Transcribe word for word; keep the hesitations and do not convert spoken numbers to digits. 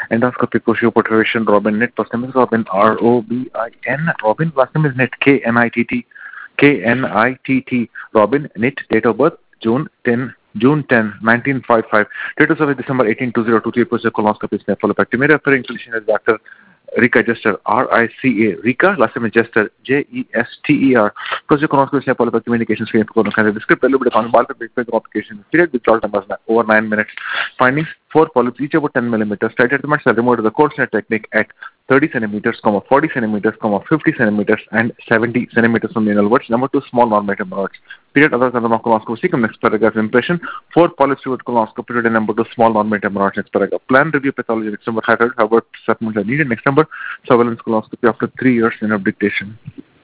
Endoscopic crucial perforation, Robin Knit. First name is Robin, R O B I N. Robin, last name is Knit, K N I T T. K N I T T. Robin Knit, date of birth, June tenth. June tenth, nineteen fifty-five. Date of service, December eighteenth, two thousand twenty-three. Procedure colonoscopy, nephropectomy. Referring physician is Doctor Rika Jester, R I C A. Rika, last name is Jester, J E S T E R. Procedure colonoscopy, nephropectomy, indication screen for colon cancer. The script, a little bit of ballpark complication. Period with total numbers over nine minutes. Findings, four polyps, each about ten millimeters. Tight treatments are removed with the cold snare technique at thirty centimeters, forty centimeters, fifty centimeters, and seventy centimeters from the anal verge. Number two, small normative hemorrhoids. Period other than the colonoscopy. See next paragraph impression. Four polyps with colonoscopy. Period number two, small normative hemorrhoids. Next paragraph. Plan review pathology. Next number, hydrated, Harvard supplements are needed. Next number, surveillance colonoscopy after three years in abdication.